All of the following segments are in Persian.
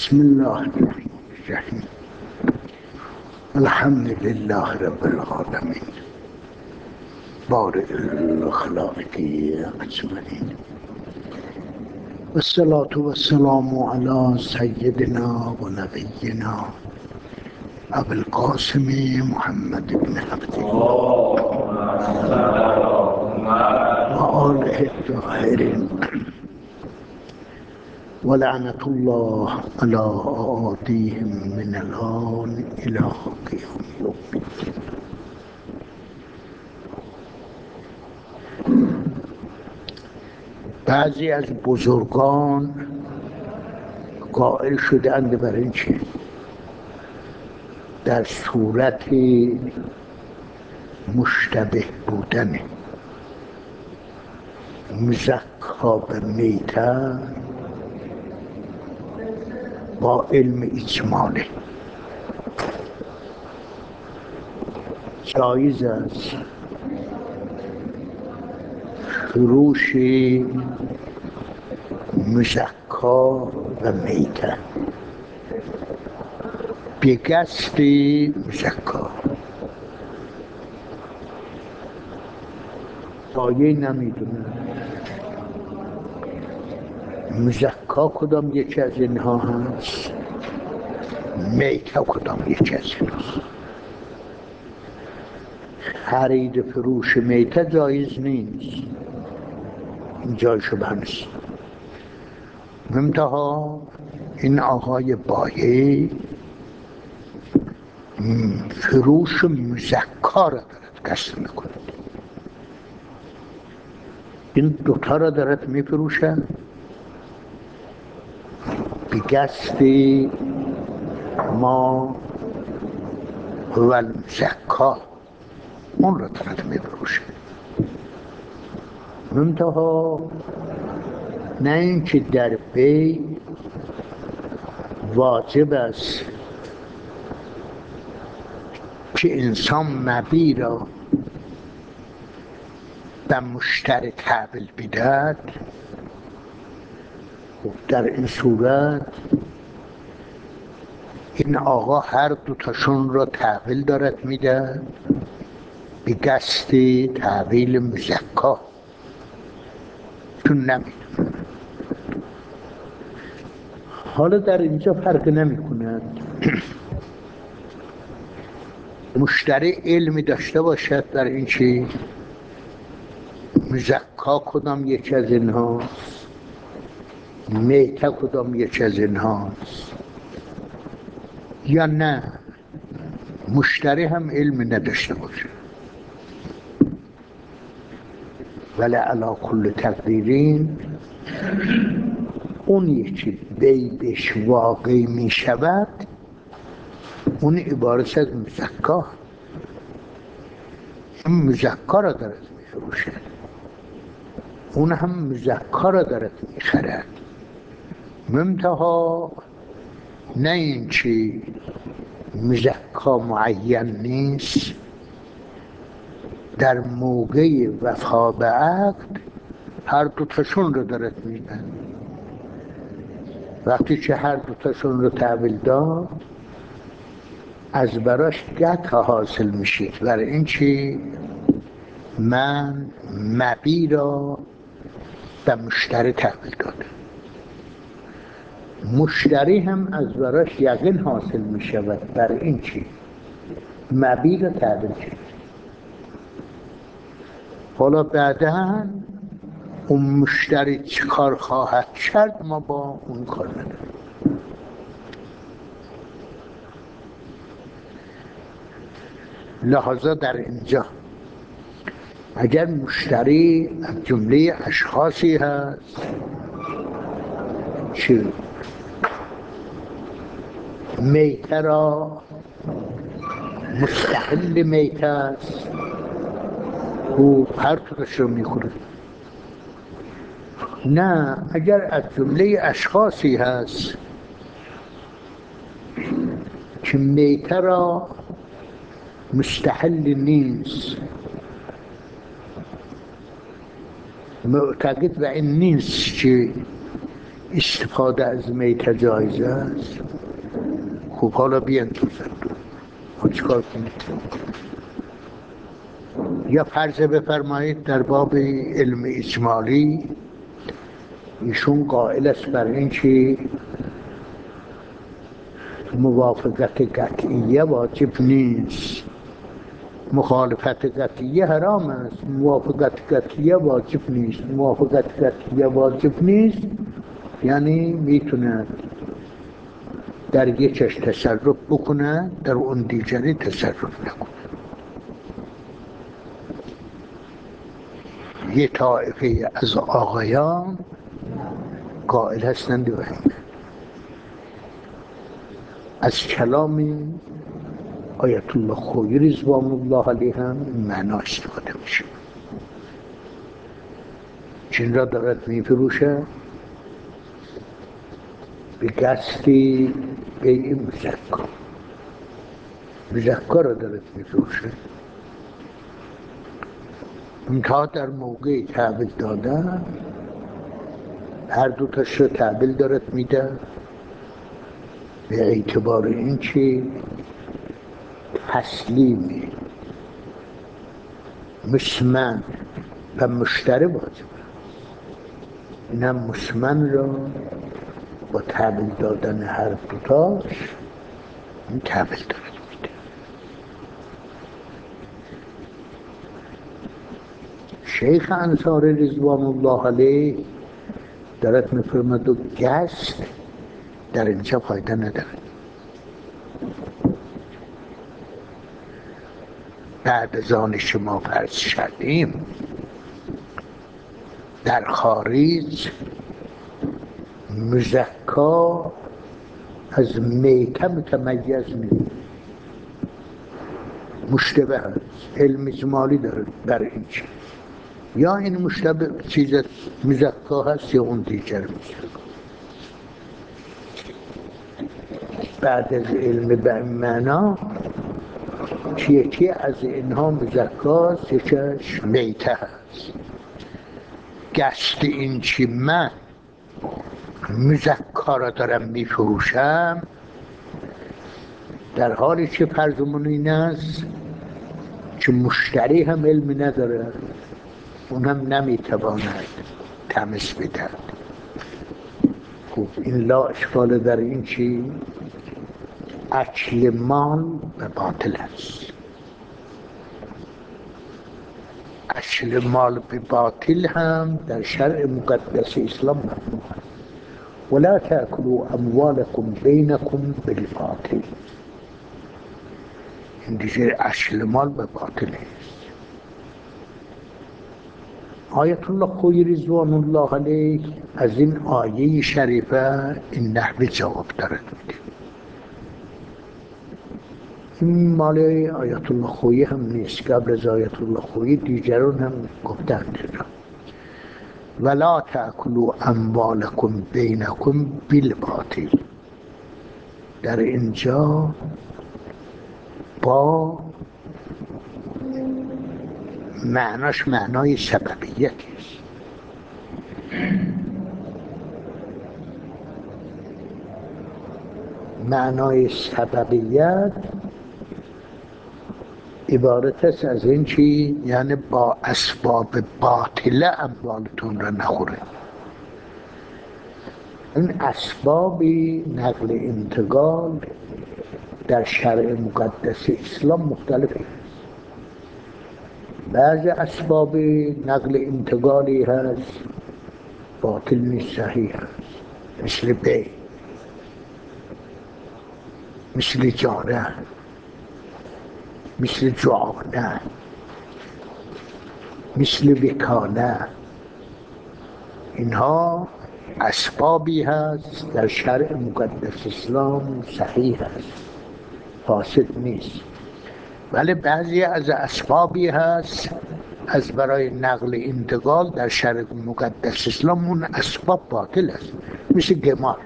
بسم الله الرحمن الرحیم. الحمد لله رب العالمین بارئ الخلائق اجمعین والصلاة والسلام علی سیدنا و نبینا ابی القاسم محمد بن عبدالله و آله الطاهرین ولعنة الله على أعاديهم من الآن إلى قيام يوم الدين. بعضی از بزرگان قائل شدند بر این که در صورت مشتبه بودن مزکا به میته با علم اجماله جایز است فروش مزکا و میته به قصد مزکا. سایه نمیدونه مزکا کدام یکی از اینها هست، میته کدام یکی از اینها. خرید فروش میته جایز نیست، این جای شبه نیست. منتها این آقای بایع فروش مزکا را دارد قصد میکند، این دوتا را دارد میفروشد به قصد ما هو المزکا، اون را دارد میفروشد. منتها نه اینکه در بیع واجب است که انسان مبیع را به مشتری تحویل بدهد. در این صورت این آقا هر دوتاشون را تحویل دارد میده به قصد تحویل مزکا، چون نمیدونه. حالا در اینجا فرق نمی کند مشتری علمی داشته باشد در این چی مزکا کدام یکی از اینهاست، میته کدام یکی از اینهاست، یا نه مشتری هم علمی نداشته باشه. ولی علی کل تقدیرین اون یکی بیعش واقعی می شود، اون عبارت از مزکا، این مزکا را دارد می فروشد، اون هم مزکا را دارد می خرد. منتها نه این چی مزکا معین نیست، در موقع وفا به عقد هر دوتاشون رو دارد میدن. وقتی که هر دوتاشون رو تحویل داد از براش قطع حاصل میشه، برای این چی من مبیع را به مشتری تحویل دادم، مشتری هم از براش یقین حاصل میشود برای این چی مبیع را تحویل کرد. حالا بعداً اون مشتری چه کار خواهد کرد ما با اون کار نداریم. لحاظا در اینجا اگر مشتری از جمله اشخاصی هست که میته را مستحل میته است و هر طورش رو میخوره، نه اگر از جمله اشخاصی هست که میته را مستحل نیست، معتقد و این نیست که استفاده از میته جایزه است. خب حالا بیان تو خود چکار کنید؟ یا فرض بفرمایید در باب علم اجمالی ایشون قائل است بر این که موافقت قطعیه واجب نیست، مخالفت قطعیه حرام است، موافقت قطعیه واجب نیست. موافقت قطعیه واجب نیست یعنی میتونه در یکش تصرف بکنه، در اون دیگری تصرف نکنه. یه طایفه از آقایان قائل هستند و از کلام آیت الله خویی رضوان الله علیه هم معنا استفاده میشه. چین را دارد میفروشه به قصدی بیع مزکا، مزکا را دارد میفروشه. منتها در موقع تحویل دادن هر دو تاش را تحویل دارد میده به اعتبار این که تسلیم مسمن و مشتری واجبه. این هم مسمن را با تحویل دادن هر دوتاش این تحویل دارد میده. شیخ انصاری رضوان الله علیه دارد میفرماد و قصد در اینجا فایده نداره. بعد از آن شما فرض شدیم در خارج مزکا از میته متمیز نیست، مشتبه هست، علم اجمالی داره در این چیز. یا این مشتبه چیز مزکا هست یا اون دیگر مزکا. بعد از علم به این معنا یکی از اینها مزکاست یکیش میته هست. گشت این چی من مزکا را دارم میفروشم در حالی که فرضمون این است که مشتری هم علم نداره، اون هم نمیتواند تمیز بدهد. خب این لا اشکال در این چی اکل مال به باطل است. اکل مال به باطل هم در شرع مقدس اسلام ممنوع است. ولا تأكلوا اموالكم بينكم بالباطل. این دیگه اکل مال به باطل است. آیت الله خویی رضوان الله علیه از این آیه شریفه این نحوه جواب دارد میده. این مال آیت الله خویی هم نیست، قبل از آیت الله خویی دیگران هم گفتند ولا تأكلوا اموالكم بينكم بالباطل. در اینجا با معناش معنای سببیت است. معنای سببیت عبارت است از این چی یعنی با اسباب باطله اموالتون را نخوره. این اسباب نقل انتقال در شرع مقدس اسلام مختلفه. بعض اسباب نقل انتقالی هست باطل نیست، صحیح هست، مثل بی، مثل جاره، مثل جعانه، مثل وکاله. اینها اسبابی هست در شرع مقدس اسلام صحیح هست، فاسد نیست. ولی بعضی از اسبابی هست از برای نقل انتقال در شرع مقدس اسلام اون اسباب باطل است، مثل گمار.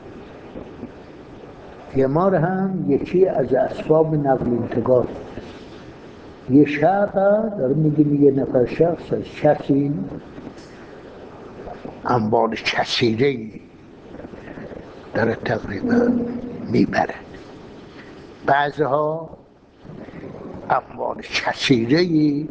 گمار هم یکی از اسباب نقل انتقال. یه شخص داره میگه یه نفر شخص از کسی اموال کثیره‌ای داره تقریبا میبره. بعضها اموال کثیره‌ای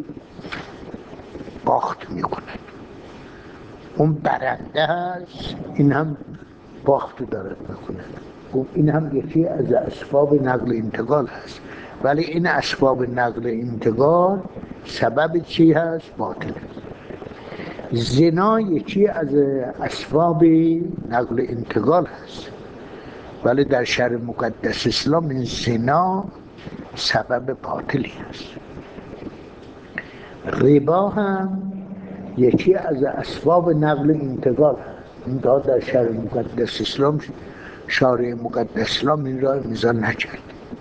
باخت میکنن، اون برنده هست، این هم باخت داره میکنه. این هم یکی از اسباب نقل انتقال هست، ولی این اسباب نقل انتقال سبب چی هست؟ باطل. زنا یکی از اسباب نقل انتقال هست، ولی در شرع مقدس اسلام این زنا سبب باطلی هست. ربا هم یکی از اسباب نقل انتقال هست، این در شرع مقدس اسلام، شارع مقدس اسلام این را امضا نکرد.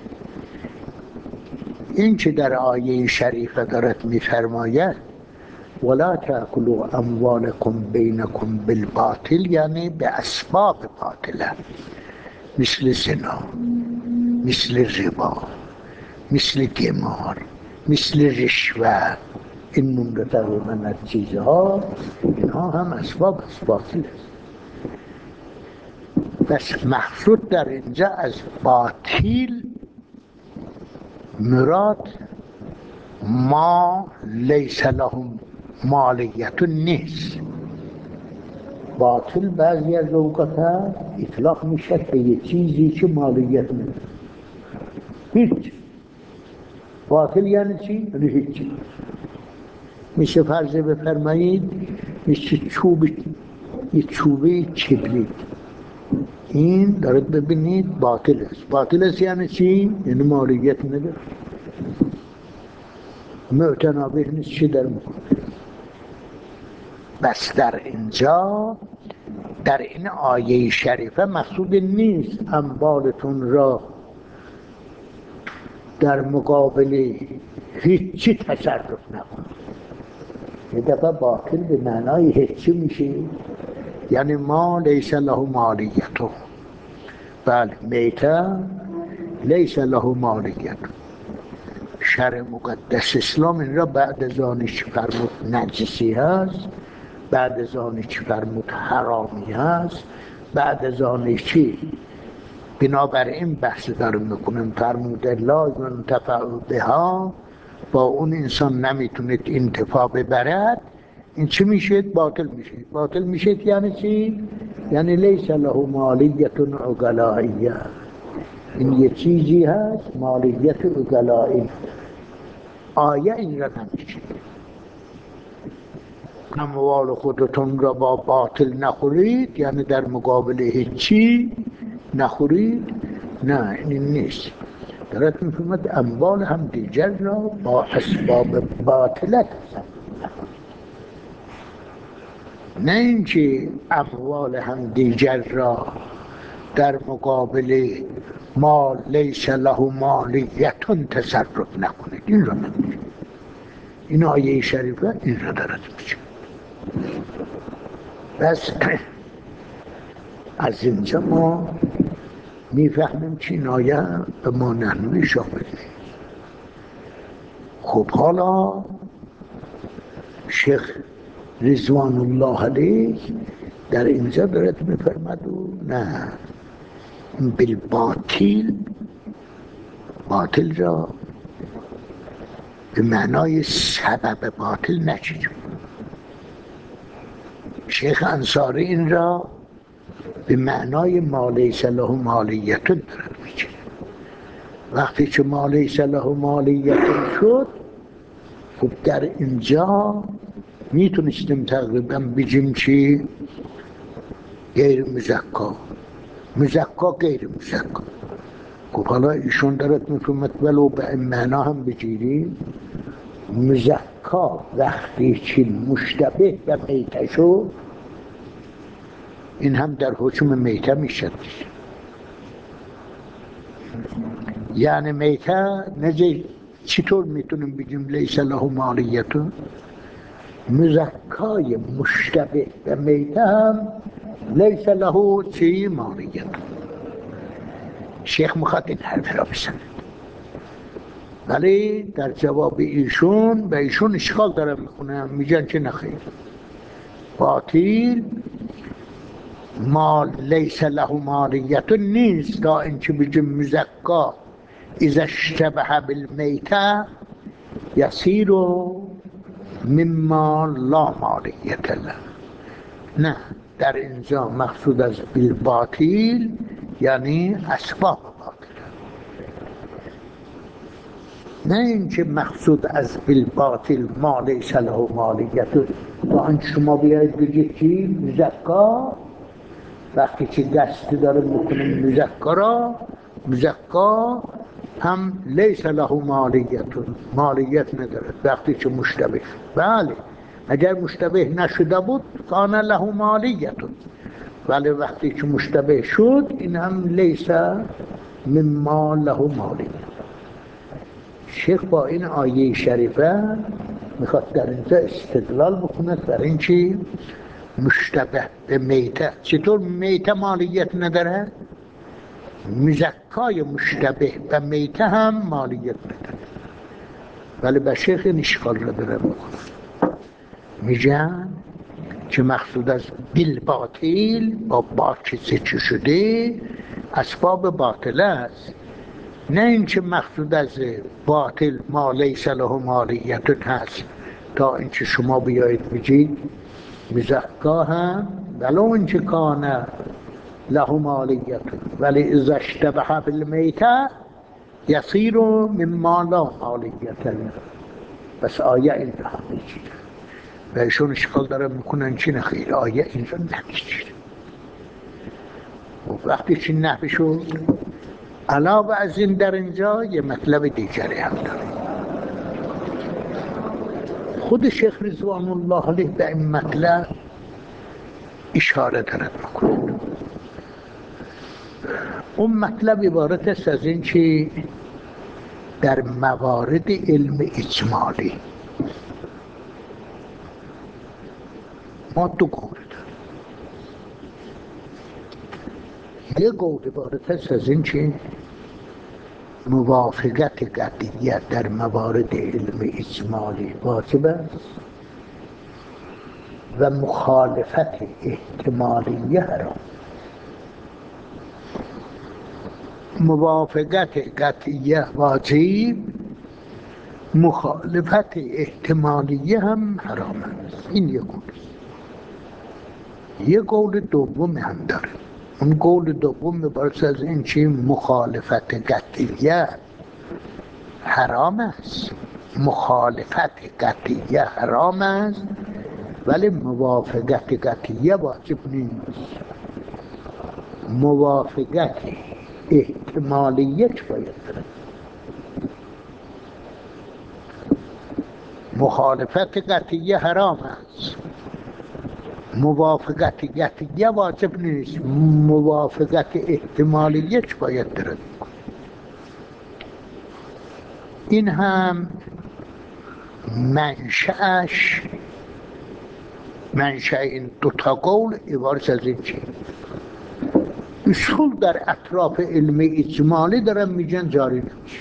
این که در آیه شریفه دارد میفرماید ولا تأکلوا اموالکم بینکم بالباطل، یعنی به اسباب باطله، مثل زنا، مثل ربا، مثل قمار، مثل رشوه، این نمره تقریبا از چیزها، اینها هم اسباب باطل است. بس مقصود در اینجا از باطل مراد ما لیس لهم مالیت نیست. باطل بعضی از اوقات اطلاق میشه به یه چیزی که مالیت نیست. هیچ. باطل یعنی چی؟ یعنی هیچ. میشه فرض بفرمایید میشه یه چوبه کبریت، این دارد ببینید باطل است. باطل است یعنی چی؟ یعنی مالیت نداره، معتنابه نیست، چی در میکنه. بس در اینجا در این آیه شریفه مقصود نیست اموالتون را در مقابل هیچی تصرف نکنید. یه دفعه باطل به معنای هیچی میشه، یعنی ما لیس له مالیته. بله، میته لیس له مالیته. شرع مقدس اسلام این را بعد از آنی که فرمود نجسی هست، بعد از آنی که فرمود حرامی هست، بعد از آنی که بنابراین بحث دارم میکنم فرمود لا ينتفع بها، با اون انسان نمیتونید انتفاع ببرد، این چی میشه؟ باطل میشه. باطل میشه یعنی چی؟ یعنی لیس له مالیت عقلائیه، این یه چیزی هست مالیت عقلایی. آیه این را نمیشه اموال خودتون را با باطل نخورید، یعنی در مقابل هیچی نخورید. نه، این نیست. دارد میفهمد اموال هم دیگر را با اسباب باطلت نه اینکه اموال هم دیگر را در مقابل ما لیس له مالیتون تصرف نکنید. این را نمیشه. این آیه شریفه این را دارد میشه. بس از اینجا ما میفهمیم که این آیه به ما نحنوی شامل. خب حالا شیخ رضوان الله علیه در اینجا دارد میفرمد و نه، بالباطل، باطل را به معنای سبب باطل نچید. شیخ انصاری این را به معنای ما لیس له مالیتون دارد میچید. وقتی که ما لیس له مالیتون شد، خب در اینجا میتونستیم تقریبا بگیم چی؟ غیر مزکا، مزکا غیر مزکا. خب حالا ایشون دارد میفهمد ولو به این معنا هم بگیریم، مزکا وقتی که مشتبه به میته شد، این هم در حکم میته میشد. یعنی میته نجه چطور میتونیم بگیم لیس له مالیتون؟ مزکای مشتبه به میته هم لیس له چی؟ مالیتون. شیخ میخواد این حرف را بزند، ولی در جواب ایشون به ایشون اشکال داره میخونه، میگن که نخیر، باطل مال لیس له مالیت نیست تا اینکه بگیم مزکا اذا اشتبه بالمیته یصیر مما لا مالیت له. نه، در اینجا مقصود از بالباطل یعنی اسباب باطل، نه اینکه مقصود از بالباطل ما لیس له مالیت. تا اینکه شما بیاید بگید چی؟ مزکا، وقتی که دست داره میکنه مزکا را، مزکا هم لیس له مالیت نداره وقتی که مشتبه. بله، اگر مشتبه نشده بود کان له مالیت، ولی وقتی که مشتبه شد این هم لیس مما له مالیت. شیخ با این آیه شریفه میخواد در اینجا استدلال بکنه بر این چی؟ مشتبه به میته. چطور میته مالیت نداره؟ مزکای مشتبه به میته هم مالیت نداره. ولی به شیخ این اشکال را داره بکنه، میگن که مقصود از بالباطل با چیزی چه شده اسباب باطل است، نه اینکه مقصود از باطل ما لیس له مالیت هست تا اینکه شما بیایید بگید مزکا هم ولو اینکه کان له مالیت ولی اذا اشتبه بالمیته یصیر مما لا مالیت له. بس آیه اینجا نمیچیده و ایشون اشکال داره میکنن چی نخیر آیه اینجا نمیچیده. وقتی چی نفی شد، علاوه از این در اینجا یه مطلب دیگری هم داره. خود شیخ رضوان الله علیه به این مطلب اشاره دارد میکنه. اون مطلب عبارت است از این که در موارد علم اجمالی ما دو قول داریم. یک قول عبارت است از این که موافقت قطعیه در موارد علم اجمالی واجب است و مخالفت احتمالیه حرام. موافقت قطعیه واجب، مخالفت احتمالیه هم حرام است. این یک قول است. یک قول دوم هم داره. اون قول دوم عبارت از این که مخالفت قطعیه حرام است، مخالفت قطعیه حرام است ولی موافقت قطعیه واجب نیست. موافقت احتمالیه باید داره. مخالفت قطعیه حرام است، موافقت قطعیه واجب نیست. موافقت احتمالیه باید داره. این هم منشأ این دوتا قول عبارت از این چی؟ اصول در اطراف علم اجمالی دارن میگن جاری نمیشه.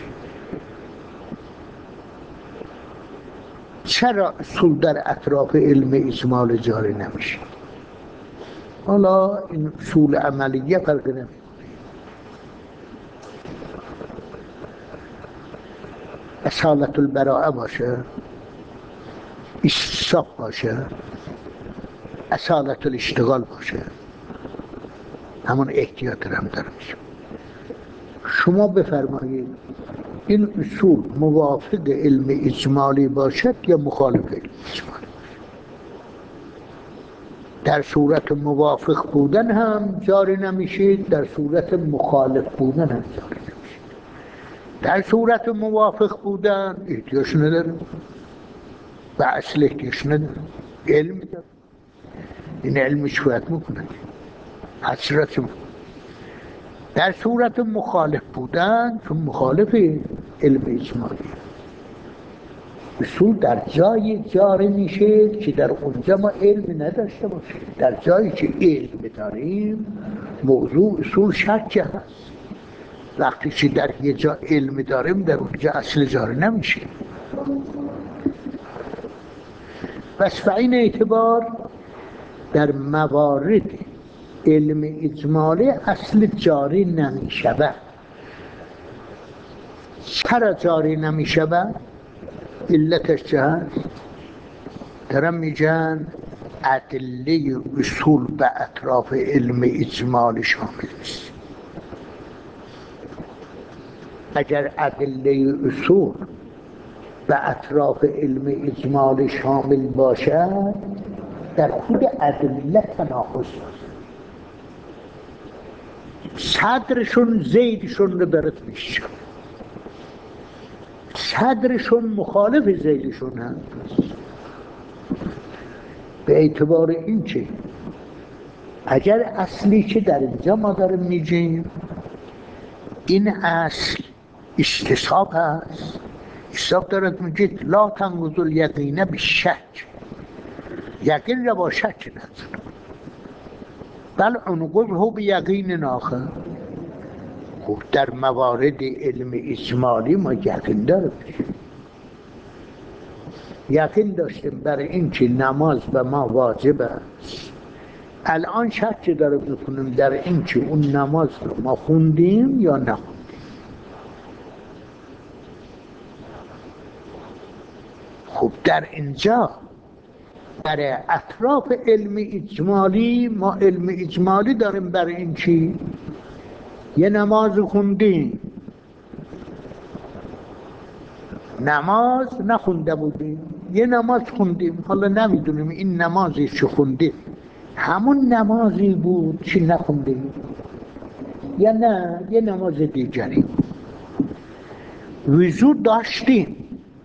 چرا اصول در اطراف علم اجمالی جاری نمیشه؟ حالا این اصول عملیه فرق نمیکنه. اصالت البراءه باشه، استصحاب باشه، اصالت الاشتغال باشه، همون احتیاط هم داره میشه. شما بفرمایید این اصول موافق علم اجمالی باشد یا مخالف علم اجمالی؟ در صورت موافق بودن هم جاری نمیشه، در صورت مخالف بودن هم جاری نمیشه. در صورت موافق بودن احتیاج نداره، به اصل احتیاج نداره، علم داره. این علم شکایت میکنه، حسرت میکنه. در صورت مخالف بودن چون مخالف علم اجمالی اصول در جای جاری میشه که در اونجا ما علم نداشته باشیم. در جایی که علم داریم موضوع اصول شک هست. وقتی که در یه جا علم داریم در اونجا اصل جاری نمیشه. بس به این اعتبار در موارد علم اجمالی اصل جاری نمی شود. چرا جاری نمی شود؟ علتش چه هست؟ دارم میگن ادله اصول به اطراف علم اجمالی شامل است. اگر ادله اصول به اطراف علم اجمالی شامل باشد، در خود ادله تناقض است. صدرشون زیدشون رو برات میشه، صدرشون مخالف زیدشون هست. به اعتبار این چه اگر اصلی که در اینجا ما داریم میگیم این اصل استصحاب هست، استصحاب دارد میگید لا تنقض الیقین بالشک، یقین را با شک نزن، بل انقضه بیقین آخر. خب در موارد علم اجمالی ما یقین داریم، یقین داشتیم برای این که نماز به ما واجب است. الان شک داریم میکنیم در این که اون نماز رو ما خوندیم یا نخوندیم. خب در اینجا برای اطراف علم اجمالی ما علم اجمالی داریم برای این چی؟ یه نماز خوندیم، نماز نخونده بودیم، یه نماز خوندیم، حالا نمیدونیم این نمازی که خوندیم همون نمازی بود که نخوندیم یا نه یه نماز دیگری. وضو داشتیم،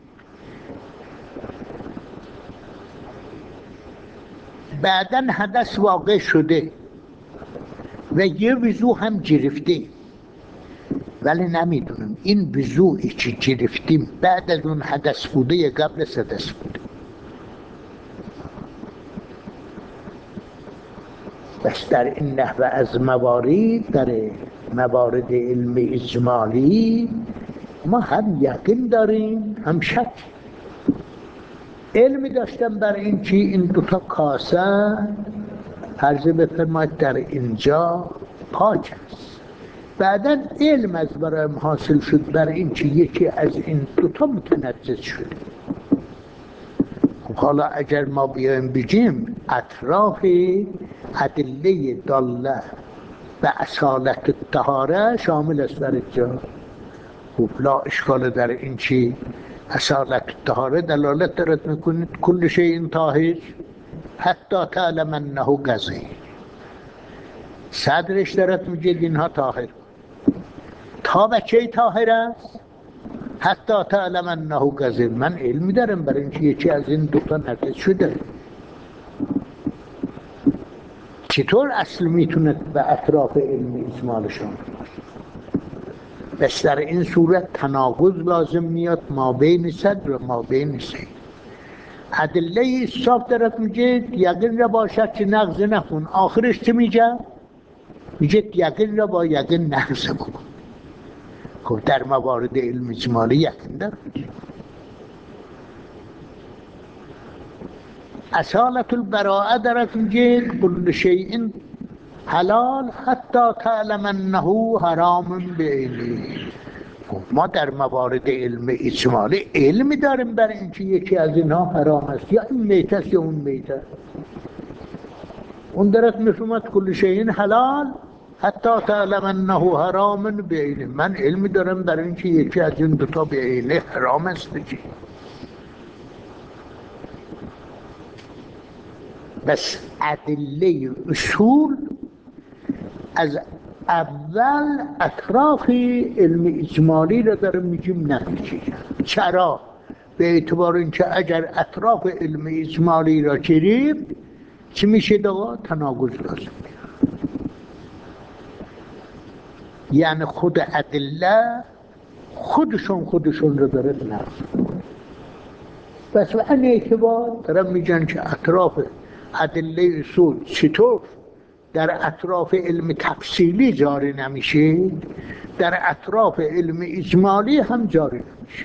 بعدن حدث واقع شده و یه وضو هم گرفتیم، ولی نمیدونیم این وضوعی که گرفتیم بعد از اون حدث بوده یا قبل از حدث بوده. بس در این نحوه از موارد، در موارد علم اجمالی ما هم یقین داریم هم شک. علمی داشتم بر این که این دوتا کاسه عرض بفرماید در اینجا پاک است. بعدا علم از برایم حاصل شد بر این که یکی از این دوتا متنجس شده. حالا اگر ما بیایم بگیم اطراف ادله داله به اصالت الطهاره شامل است در اینجا، خب لا اشکال در این چی اصالت الطهاره دلالت دارد میکنید کل شیء طاهر حتی تعلم انه قذی. صدرش دارد میگه اینها طاهر، تا به چه طاهر است؟ حتی تعلم انه قذی. من علمی دارم برای اینکه یکی از این دوتا نجس شده. چطور اصل میتونه به اطراف علم اجمالشون باشه؟ بس در این صورت تناقض لازم میاد ما بین صدر و ما بین سید. ادله اصحاب دارد میگه یقین را باشد که نقض نکن، آخرش چه میگه؟ میگه یقین را با یقین نقض بکن. خب در موارد علم اجمالی یقین دارد. اصالت البراءه دارد میگه کل شیء حلال حتی تعلم انه حرام بعینه. ما در موارد علم اجمالی علمی داریم برای اینکه یکی از اینها حرام است، یا این میت است یا اون میت است. اون دارد میفهمد کل شیء حلال حتی تعلم انه حرام بعینه. من علمی دارم برای اینکه یکی از این دوتا بعینه حرام است. بس ادله اصول از اول اطراف علم اجمالی را دارم میگیم نمیشه. چرا؟ به اعتبار اینکه اگر اطراف علم اجمالی را گریم چی میشه دقا؟ تناقض لازم. یعنی خود ادله خودشون رو داره نقض. بس به این اعتبار دارم میگن که اطراف ادله اصول چطور در اطراف علم تفصیلی جاری نمیشه، در اطراف علم اجمالی هم جاری نمیشه.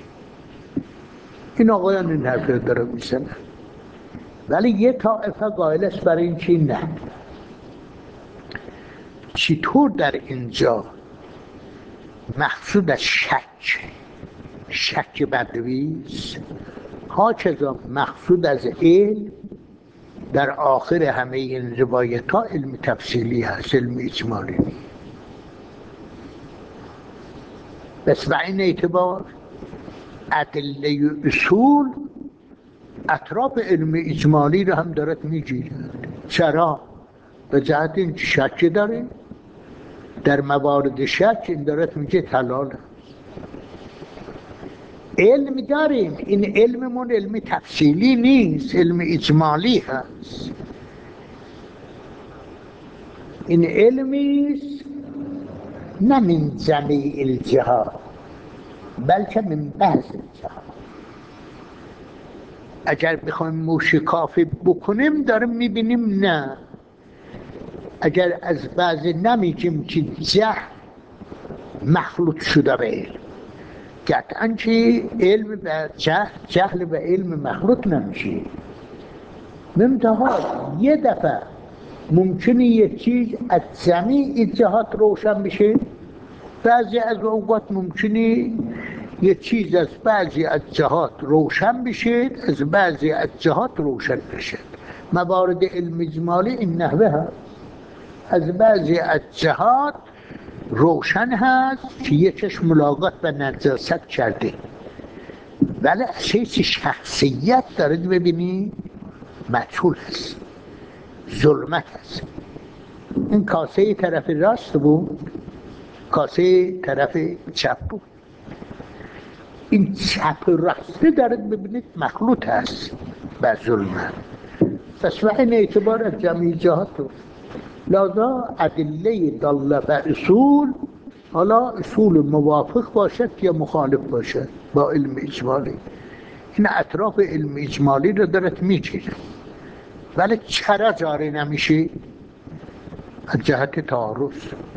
این آقایان این حرف رو داره میزنن، ولی یه طائفه قائل است برای این چی نه. چطور در اینجا مقصود از شک بدویست، هاچذا مقصود از علم در آخر همه این روایت ها علم تفصیلی هست، علم اجمالی. بس به این اعتبار ادله اصول اطراف علم اجمالی رو هم دارد میگیرد. چرا؟ به جهت این شک داره، در موارد شک این دارد میگه حلال. علم داریم، این علممون علم تفصیلی نیست، علم اجمالی هست. این علمیست نه من جمیع الجهات بلکه من بعض الجهات. اگر بخوایم موشکافی بکنیم داریم میبینیم نه، اگر از بعضی نمیگیم که جهل مخلوط شده به علم، قطعا که علم و جهل و علم مخلوط نمیشه. منتها یه دفعه ممکنه یک چیز از جمیع جهات روشن بشه، بعضی از اوقات ممکنه یک چیز از بعضی از جهات روشن بشه، از بعضی از جهات روشن بشه. موارد علم اجمالی این نحوه هست، از بعضی از جهات روشن هست که یکش ملاقات به نجاست کرده، ولی اساس شخصیت دارید ببینی مجهول هست، ظلمت هست. این کاسه طرف راست بود، کاسه طرف چپ بود. این چپ راسته دارید ببینید مخلوط هست به ظلمت. پس به این اعتبار از جمعی جهات رو لذا ادله داله و اصول، حالا اصول موافق باشد یا مخالف باشد با علم اجمالی، این اطراف علم اجمالی رو دارد میگیره. ولی چرا جاری نمیشه؟ از جهت تعارض.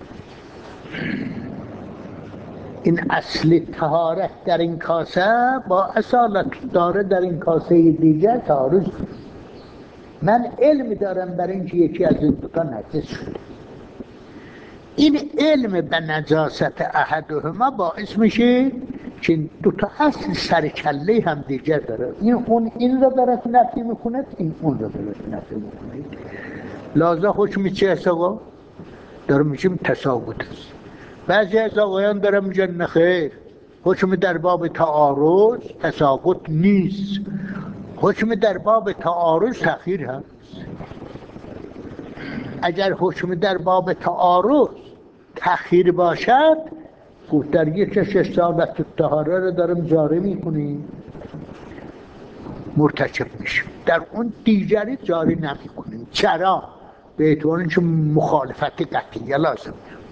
این اصل طهارت در این کاسه با اصالت داره در این کاسه دیگر تعارض. من علم دارم برای اینکه یکی از این دوتا نجس شده، این علم به نجاست احدهما باعث میشه که دوتا اصل سر کله هم دیگر داره، این را دارد نفی میکند، این اون را دارد نفی میکند. لذا حکم چه است آقا؟ داره میشیم تساوت است. بعضی از آقایان داره میگن نخیر، حکم در باب تعارض تساوت نیست، حکم در باب تعارض تأخیر هست. اگر حکم در باب تعارض تأخیر باشد، خود در یکش اصالت الطهاره رو دارم جاری میکنیم، مرتکب میشیم، در اون دیگری جاری نمیکنیم. چرا؟ به اعتبار اینکه مخالفت قطعیه لازم.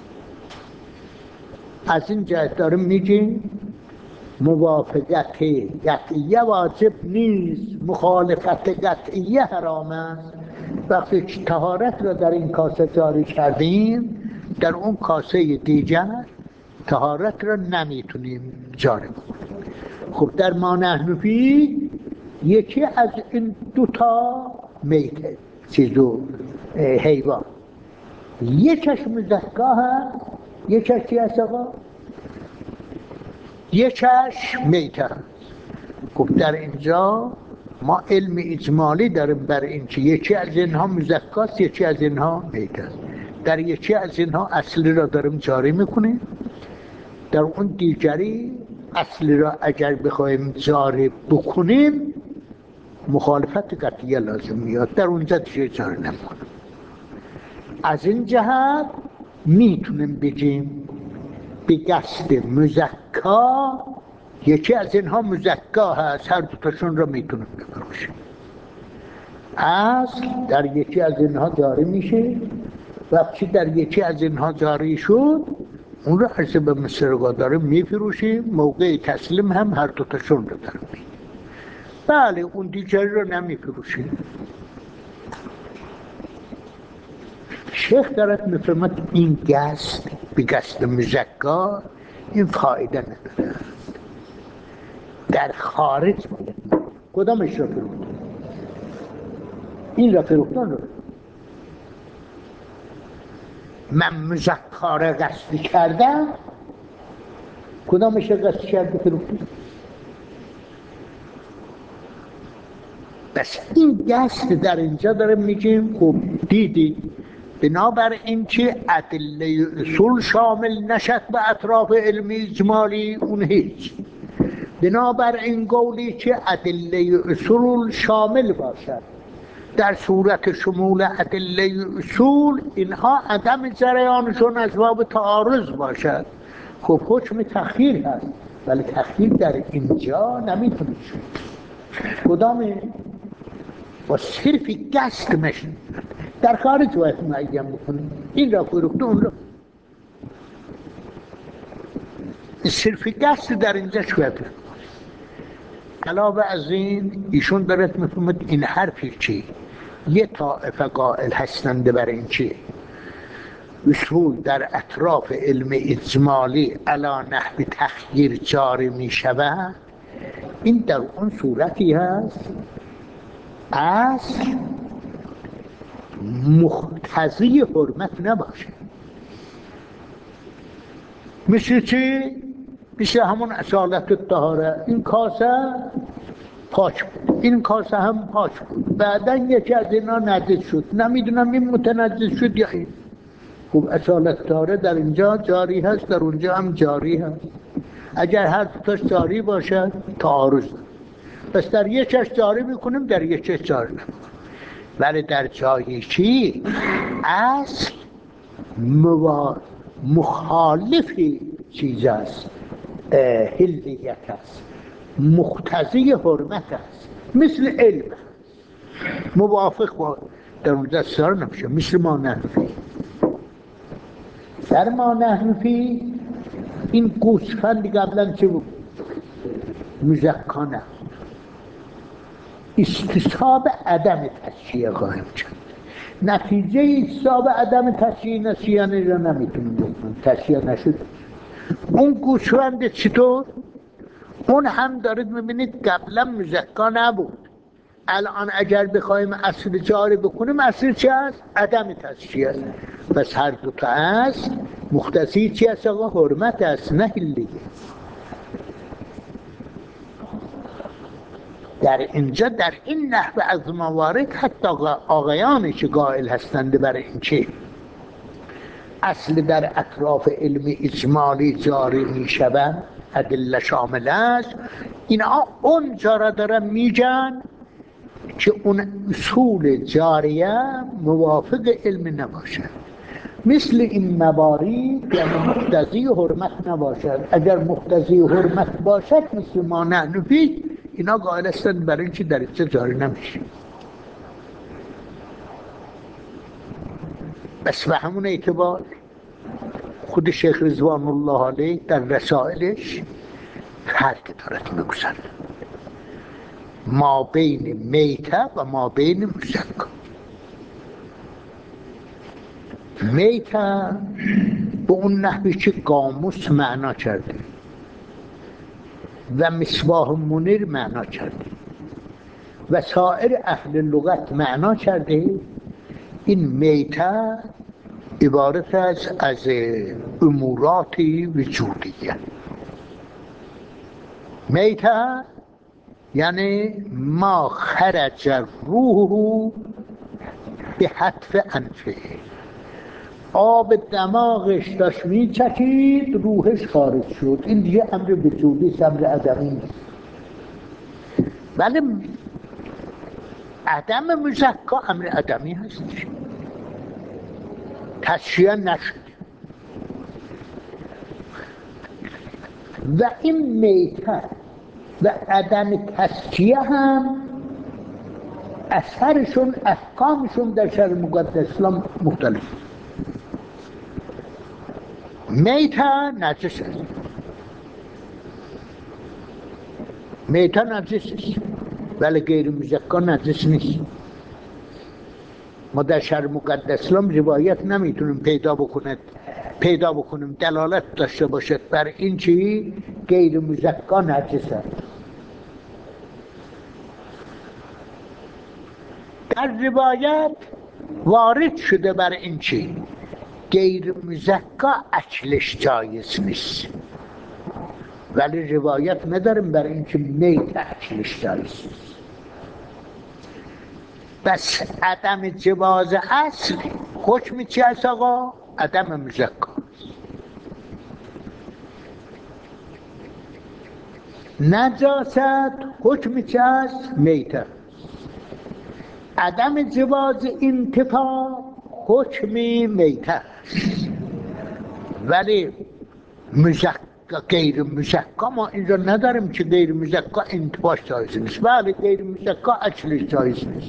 از این جهت دارم میگیم موافقت قطعیه واجب نیست، مخالفت قطعیه حرام است. وقتی که طهارت را در این کاسه جاری کردیم، در اون کاسه دیگر طهارت را نمیتونیم جاری کنیم. خب در ما نحن فی یکی از این دوتا میته چیزو حیوان، یکش مزکا هست، یکش چی هست آقا؟ یکش میته هست. خب در اینجا ما علم اجمالی داریم بر این که یکی از اینها مزکاست، یکی از اینها میته است. در یکی از اینها اصلی را داریم جاری میکنیم، در اون دیگری اصلی را اگر بخوایم جاری بکنیم مخالفت قطعیه لازم میاد، در اونجا دیگه جاری نمیکنیم. از این جهت میتونیم بگیم به قصد مزکا، یکی از اینها مزکا هست، هر دوتاشون را میتونیم بفروشیم. اصل در یکی از اینها جاری میشه، وقتی در یکی از اینها جاری شد اون را عرض به مصرگاه داریم میفروشیم، موقع تسلیم هم هر دوتاشون را داریم. بله اون دیگری را نمیفروشیم. شیخ دارد میفرمد این قصد به قصد مزکا این فایده نداره، در خارج باید. کدامش را فروختن؟ این را فروختن رو من مزکا را قصد کردم، کدامش را قصد کرده فروختی؟ بس این دست در اینجا داره میگیم خب دیدی بنابر اینکه ادله اصول شامل نشد به اطراف علمی اجمالی اون هیچ، بنابر این قولی که ادله اصول شامل باشد در صورت شمول ادله اصول اینها عدم جریانشون از باب تعارض باشد. خب حکم تخییر هست ولی تخییر در اینجا نمیتونه شد. کدامه؟ با صرف گشت مشن در خارج باید معین بکنیم این را فروخته اون را، صرف گشت در اینجا شده. علاوه از این ایشون دارد میفهمد این حرفی چی؟ یه طائفه قائل هستند بر این چی؟ اصول در اطراف علم اجمالی علا نحو تخییر جاری می شود، این در اون صورتی هست اصل مقتضی حرمت نباشه. مثل چی؟ مثل همون اصالت الطهاره، این کاسه پاک بود، این کاسه هم پاک بود، بعدا یکی از اینا نجس شد، نمیدونم این متنجس شد یا این. خب اصالت الطهاره در اینجا جاری هست، در اونجا هم جاری هست. اگر هر دوتاش جاری باشد تعارض، پس در یکش جاری میکنیم در یکش جاری نمیکنیم. ولی در جایی چی؟ اصل مخالفی چیز است، حلیت است، مقتضی حرمت است، مثل علم موافق با در اونجا سر نمیشه. مثل ما نحنفی، در ما نحنفی این گوسفند قبلا چه بود؟ مزکا نبود، استصحاب عدم تشریع قائم شد. نتیجه استصحاب عدم تشریع نسیانه را نمیتونیم بکنیم، تشریع نشد. اون گوسفند چطور؟ اون هم دارید میبینید قبلا مزکا نبود، الان اگر بخوایم اصل جاری بکنیم اصل چی است؟ عدم تشریع است. پس هر دوتا است مختصی چی است آقا؟ حرمت است نه حلیه. در اینجا در این نحو از موارد حتی آقایانی که قائل هستند برای این که اصل در اطراف علم اجمالی جاری می شود ادله شامل است، اینا اونجا را دارن میگن که اون اصول جاریه موافق علم نباشد، مثل این موارد یعنی مقتضی حرمت نباشد. اگر مقتضی حرمت باشد مثل ما نحنفی اینا قائل هستند برای اینکه در اینجا جاری نمیشه. بس به همون اعتبار خود شیخ رضوان الله علیه در رسائلش فرق دارد میگذاره ما بین میته و ما بین مزکا. میته به اون نحوی که قاموس معنا کرده و مصباح منیر معنا کرده و سایر اهل لغت معنا کرده، این میته عبارت است از امورات وجودیه. میته یعنی ما خرج روح به حتف انفه، آب دماغش داشت میچکید روحش خارج شد، این دیگه امر وجودی، امر عدمی نیست. ولی عدم مزکا امر عدمی هست، تشریع نشد. و این میته و عدم تشریع هم اثرشون احکامشون در شرع مقدس اسلام مختلف. میته نجس است، میته نجس است ولی غیر مزکا نجس نیست. ما در شرع مقدس اسلام روایت نمیتونیم پیدا بکنیم دلالت داشته باشد بر این چی غیر مزکا نجس است. در روایت وارد شده بر این چی غیر مزکا اکلش جایز نیست، ولی روایت نداریم برای اینکه میت اکلش جایز نیست. بس عدم جواز اصل حکم چی است آقا؟ عدم مزکا. نجاست حکم چی است؟ میته. عدم جواز انتفاع حکم میته است، ولی غیر مزکا ما اینجا نداریم که غیر مزکا انتفاعش جایز نیست، ولی غیر مزکا اکلش جایز نیست.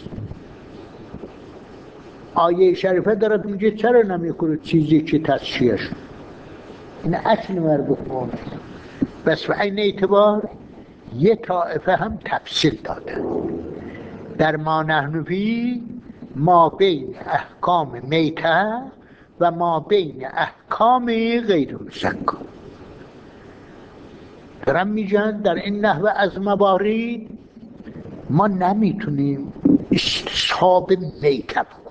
آیه شریفه دارد میگه چرا نمیخورد چیزی که تصفیه شد، این اکل مربوط به اون. بس به این اعتبار یه طائفه هم تفصیل داده در ما نحن فی ما بین احکام میته و ما بین احکام غیر مزکا. دارم میگن در این نحوه از موارد ما نمیتونیم استصحاب میته بکنیم،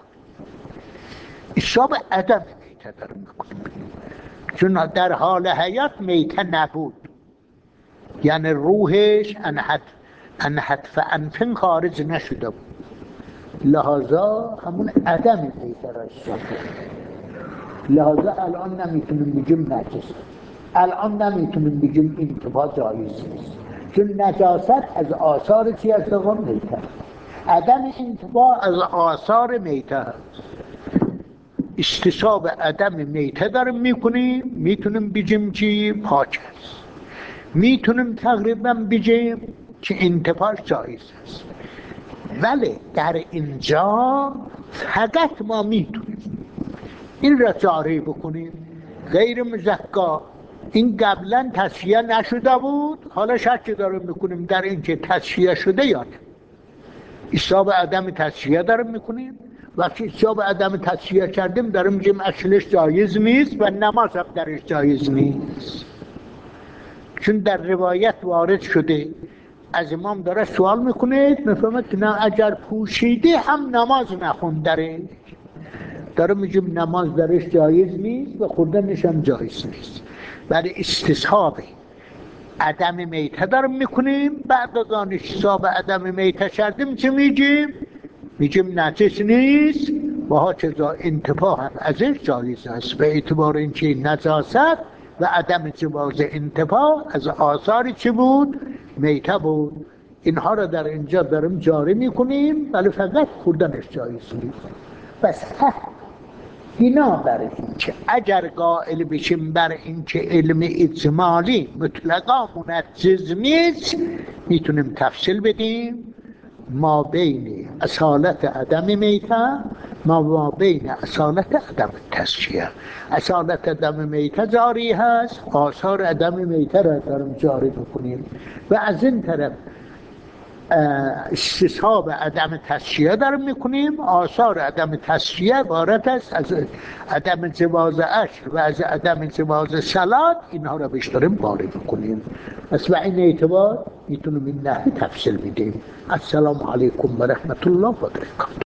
استصحاب عدم میته دارم میکنیم، چون در حال حیات میته نبود، یعنی روحش انحت فانفن خارج نشده بود، لحاظا همون عدم میته را استصحاب کنیم. لحاظا الان نمیتونیم بگیم نجس، الان نمیتونیم بگیم انتفاع جایز نیست، چون نجاست از آثار چی است آقا؟ میته. عدم انتفاع از آثار میته هست. استصحاب عدم میته داریم میکنیم، میتونیم بگیم چی؟ پاک است، میتونیم تقریبا بگیم که انتفاع جایز است، ولی در اینجا فقط ما میتونیم این را جاری بکنیم. غیر مزکا این قبلا تصفیه نشده بود، حالا شک داریم میکنیم در این که تصفیه شده یا نه. استصحاب عدم تصفیه داریم میکنیم، وقتی استصحاب عدم تصفیه کردیم داریم میگیم اصلش جایز نیست و نماز هم درش جایز نیست، چون در روایت وارد شده از امام داره سوال میکنه، میفهمه که نه اگر پوشیده هم نماز نخون داره میگیم نماز درش جایز نیست و خوردنش هم جایز نیست. برای استصحاب عدم میته داریم میکنیم، بعد از آن استصحاب عدم میته کردیم چه میگیم؟ میگیم نجس نیست و ها چیزا انتفاع هم ازش جایز است، به اعتبار اینکه نجاست و عدم جواز انتفاع از آثاری چه بود؟ میته بود. اینها را در اینجا داریم جاری میکنیم، ولی فقط خوردنش جایز نیست. بس بنا بر اینکه اگر قائل بشیم بر اینکه علم اجمالی مطلقا منجز نیست، میتونیم تفصیل بدیم ما بین اصالت عدم میته ما بین اصالت عدم تصفیه. اصالت عدم میته جاری هست، آثار عدم میته را داریم جاری بکنیم، و از این طرف استصحاب عدم تصفیه داریم میکنیم. آثار عدم تصفیه عبارت است از عدم جواز عشر و از عدم جواز صلات، اینها را بیش داریم باری بکنیم. پس به این اعتبار میتونیم این نحوه تفصیل بدیم. السلام علیکم و رحمت الله و برکاته.